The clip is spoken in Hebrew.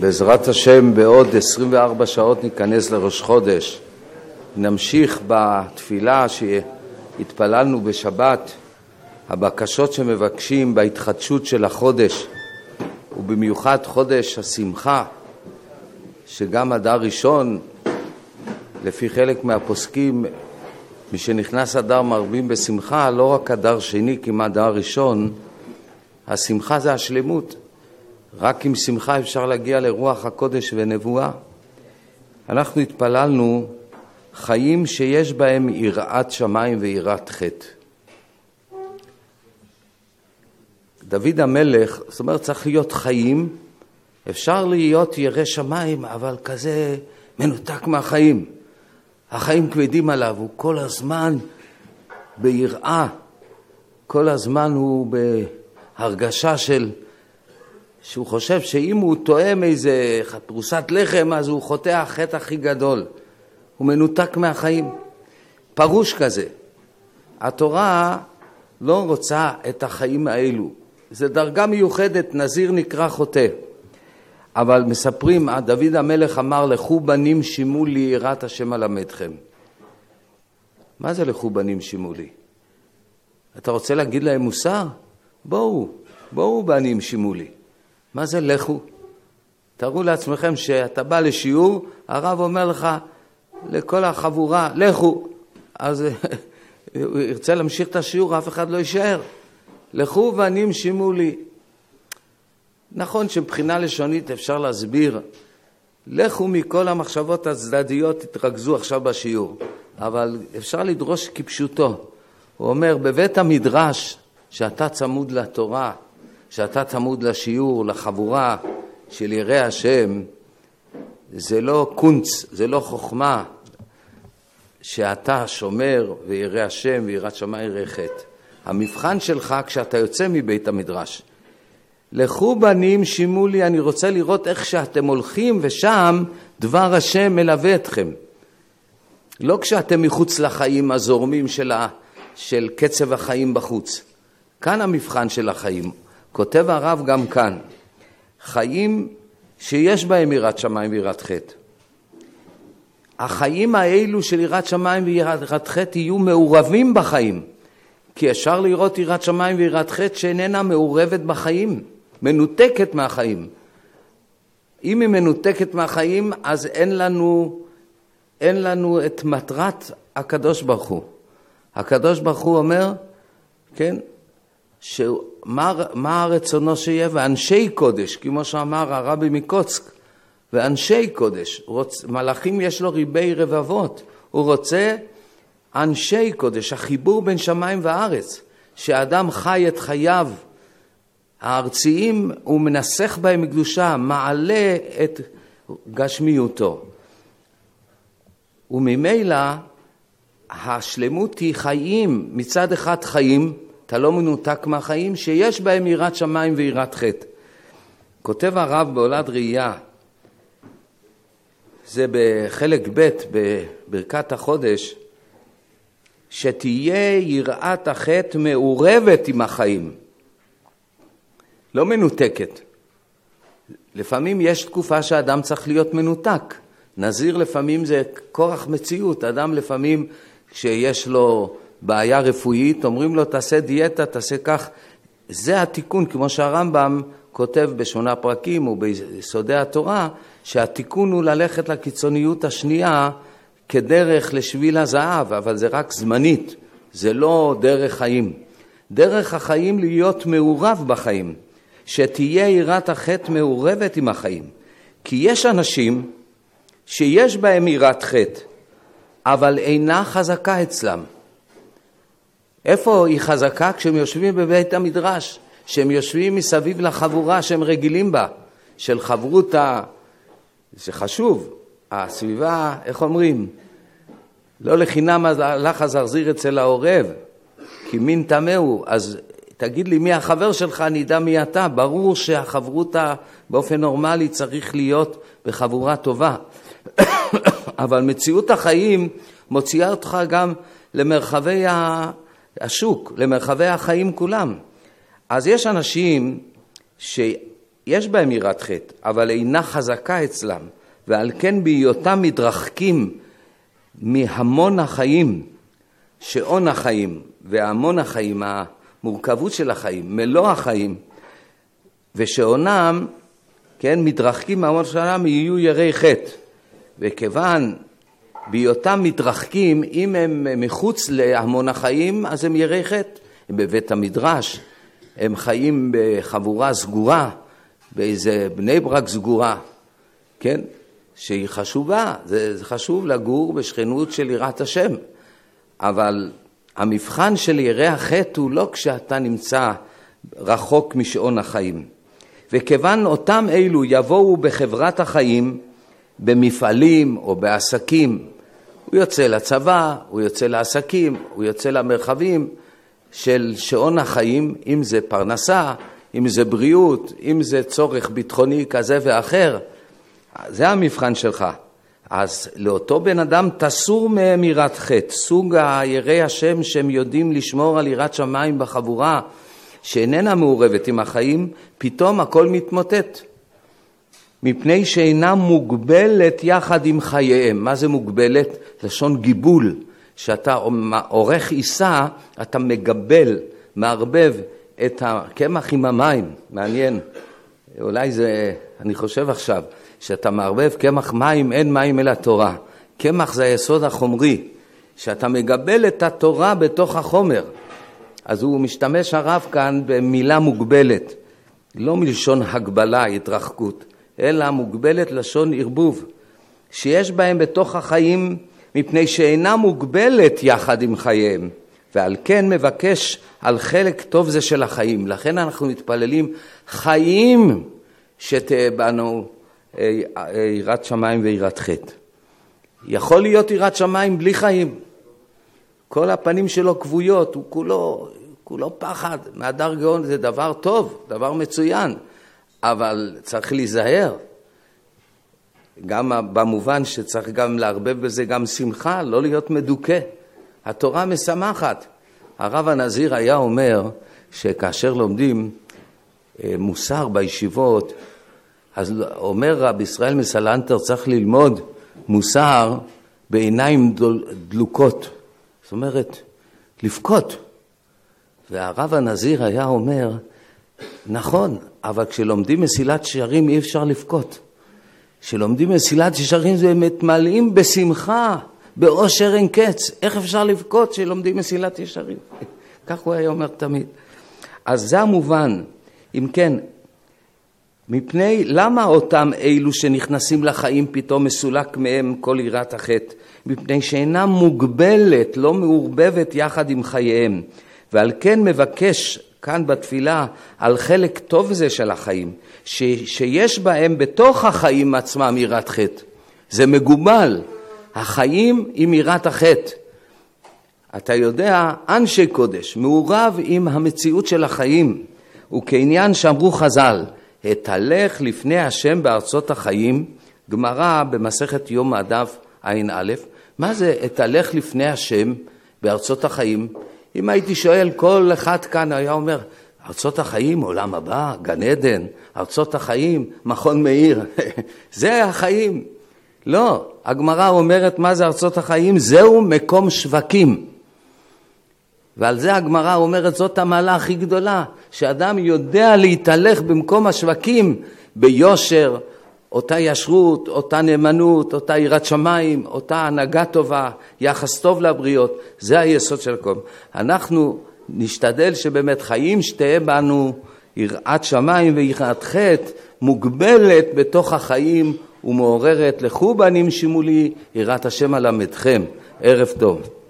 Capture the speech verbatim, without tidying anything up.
בעזרת השם בעוד עשרים וארבע שעות ניכנס לראש חודש. נמשיך בתפילה שהתפללנו בשבת, הבקשות שמבקשים בהתחדשות של החודש, ובמיוחד חודש השמחה, שגם אדר ראשון, לפי חלק מהפוסקים, מי שנכנס אדר מרבים בשמחה, לא רק אדר שני כמעט אדר ראשון, השמחה זה השלמות. רק עם שמחה אפשר להגיע לרוח הקודש ונבואה. אנחנו התפללנו חיים שיש בהם יראת שמיים ויראת חטא. דוד המלך, זאת אומרת, צריך להיות חיים, אפשר להיות ירא שמיים, אבל כזה מנותק מהחיים. החיים כבדים עליו, הוא כל הזמן ביראה, כל הזמן הוא בהרגשה של, שהוא חושב שאם הוא תואם איזה פרוסת לחם, אז הוא חוטא החטא הכי גדול. הוא מנותק מהחיים. פרוש כזה. התורה לא רוצה את החיים האלו. זה דרגה מיוחדת, נזיר נקרא חוטא. אבל מספרים, דוד המלך אמר, לכו בנים שימו לי יראת השם אלמדכם. מה זה לכו בנים שימו לי? אתה רוצה להגיד להם מוסר? בואו, בואו בנים שימו לי. מה זה לכו? תראו לעצמכם שאתה בא לשיעור, הרב אומר לך לכל החבורה, לכו. אז הוא ירצה להמשיך את השיעור, אף אחד לא יישאר. לכו בנים שימו לי. נכון שמבחינה לשונית אפשר להסביר, לכו מכל המחשבות הצדדיות, תתרכזו עכשיו בשיעור. אבל אפשר לדרוש כפשוטו. הוא אומר, בבית המדרש, שאתה צמוד לתורה, שאתה צמוד לשיעור, לחבורה של יראי השם, זה לא קונץ, זה לא חוכמה, שאתה שומר ויראי השם ויראת שמיים יראי חטא. המבחן שלך כשאתה יוצא מבית המדרש, לכו בנים שימו לי, אני רוצה לראות איך שאתם הולכים ושם דבר השם מלווה אתכם. לא כשאתם מחוץ לחיים הזורמים של, ה, של קצב החיים בחוץ. כאן המבחן של החיים. כותב הרב גם כאן, חיים שיש בהם יראת שמיים ויראת חטא. החיים האלו של יראת שמיים ויראת חטא יהיו מעורבים בחיים. כי אפשר לראות יראת שמיים ויראת חטא שאיננה מעורבת בחיים. מנותקת מהחיים. אם היא מנותקת מהחיים, אז אין לנו, אין לנו את מטרת הקדוש ברוך הוא. הקדוש ברוך הוא אומר, כן, שמה, מה הרצונו שיהיה? ואנשי קודש, כמו שאמר הרבי מקוצק, ואנשי קודש, רוצ, מלאכים יש לו ריבי רבבות, הוא רוצה אנשי קודש, החיבור בין שמיים וארץ, שאדם חי את חייו, הארציים הוא מנסח בהם קדושה, מעלה את גשמיותו. וממילא השלמות היא חיים, מצד אחד חיים, אתה לא מנותק מהחיים, שיש בהם יראת שמיים ויראת חטא. כותב הרב בעולת ראייה, זה בחלק ב' בברכת החודש, שתהיה יראת החטא מעורבת עם החיים. לא מנותקת. לפעמים יש תקופה שאדם צריך להיות מנותק. נזיר לפעמים זה כורח מציאות. אדם לפעמים שיש לו בעיה רפואית, אומרים לו תעשה דיאטה, תעשה כך. זה התיקון, כמו שהרמב"ם כותב בשמונה פרקים וביסודי התורה, שהתיקון הוא ללכת לקיצוניות השנייה כדרך לשביל הזהב, אבל זה רק זמנית, זה לא דרך חיים. דרך החיים להיות מעורב בחיים. שתהיה יראת החטא מעורבת עם החיים. כי יש אנשים שיש בהם יראת חטא, אבל אינה חזקה אצלם. איפה היא חזקה? כשהם יושבים בבית המדרש, שהם יושבים מסביב לחבורה שהם רגילים בה, של חברותה, זה חשוב, הסביבה, איך אומרים? לא לחינם הלך הזרזיר אצל העורב, כי מין תמהו, אז תגיד לי מי החבר שלך, אני יודע מי אתה. ברור שהחברותה באופן נורמלי צריך להיות בחבורה טובה. אבל מציאות החיים מוציאה אותך גם למרחבי השוק, למרחבי החיים כולם. אז יש אנשים ש... יש בהם יראת חטא, אבל אינה חזקה אצלם, ועל כן בהיותם מתרחקים מהמון החיים, שעון החיים והמון החיים, המורכבות של החיים, מלוא החיים, ושעונם, כן, מתרחקים מהמון שלם, יהיו יראי חטא. וכיוון בהיותם מתרחקים, אם הם מחוץ להמון החיים, אז הם יראי חטא. הם בבית המדרש, הם חיים בחבורה סגורה, באיזה בני ברק סגורה, כן? שהיא חשובה, זה, זה חשוב לגור בשכנות של יראת השם. אבל המבחן של יראי החטא הוא לא כשאתה נמצא רחוק משעון החיים. וכיוון אותם אלו יבואו בחברת החיים, במפעלים או בעסקים, הוא יוצא לצבא, הוא יוצא לעסקים, הוא יוצא למרחבים של שעון החיים, אם זה פרנסה, אם זה בריאות, אם זה צורך ביטחוני כזה ואחר, זה המבחן שלך. אז לאותו בן אדם תסור מהם יראת חטא, סוג היראי השם שהם יודעים לשמור על יראת שמיים בחבורה, שאיננה מעורבת עם החיים, פתאום הכל מתמוטט. מפני שאינה מוגבלת יחד עם חייהם. מה זה מוגבלת? לשון גיבול. שאתה עורך עיסה, אתה מגבל, מערבב את הקמח עם המים. מעניין. אולי זה, אני חושב עכשיו, שאתה מערבב קמח מים, אין מים אלא תורה. קמח זה היסוד החומרי. שאתה מגבל את התורה בתוך החומר. אז הוא משתמש הרב כאן במילה מוגבלת. לא מלשון הגבלה, התרחקות. אלא מוגבלת לשון ערבוב, שיש בהם בתוך החיים, מפני שאינה מוגבלת יחד עם חייהם, ועל כן מבקש על חלק טוב זה של החיים. לכן אנחנו מתפללים חיים שתהיה בנו יראת שמיים ויראת חטא. יכול להיות יראת שמיים בלי חיים. כל הפנים שלו כבויות, הוא כולו, כולו פחד. מהדר גאון זה דבר טוב, דבר מצוין. אבל צריך להיזהר, גם במובן שצריך גם להרבב בזה גם שמחה, לא להיות מדוכא. התורה משמחת. הרב הנזיר היה אומר שכאשר לומדים מוסר בישיבות, אז אומר רב ישראל מסלנטר צריך ללמוד מוסר בעיניים דלוקות. זאת אומרת, לפקות. והרב הנזיר היה אומר, נכון, אבל כשלומדים מסילת ישרים אי אפשר לפקות. כשלומדים מסילת ישרים זה מתמלאים בשמחה, באושר אין קץ. איך אפשר לפקות כשלומדים מסילת ישרים? כך הוא היה אומר תמיד. אז זה המובן. אם כן, מפני למה אותם אלו שנכנסים לחיים פתאום מסולק מהם כל יראת החטא? מפני שאינה מוגבלת, לא מעורבבת יחד עם חייהם. ועל כן מבקש כאן בתפילה על חלק טוב זה של החיים, ש, שיש בהם בתוך החיים עצמם יראת חטא. זה מגובל, החיים עם יראת החטא. אתה יודע, אנשי קודש, מעורב עם המציאות של החיים, וכעניין שאמרו חז"ל, התהלך לפני השם בארצות החיים, גמרא במסכת יום הדף עין א', מה זה התהלך לפני השם בארצות החיים? אם הייתי שואל, כל אחד כאן היה אומר, ארצות החיים, עולם הבא, גן עדן, ארצות החיים, מכון מאיר, זה החיים. לא, הגמרא אומרת מה זה ארצות החיים? זהו מקום שווקים. ועל זה הגמרא אומרת, זאת המעלה הכי גדולה, שאדם יודע להתהלך במקום השווקים, ביושר, אותה ישרות, אותה נאמנות, אותה יראת שמיים, אותה הנהגה טובה, יחס טוב לבריות, זה היסוד של הכל. אנחנו נשתדל שבאמת חיים שתהיה בנו יראת שמיים ויראת חטא, מוגבלת בתוך החיים ומעוררת לכו בנים שימולי, יראת השם על עמדכם. ערב טוב.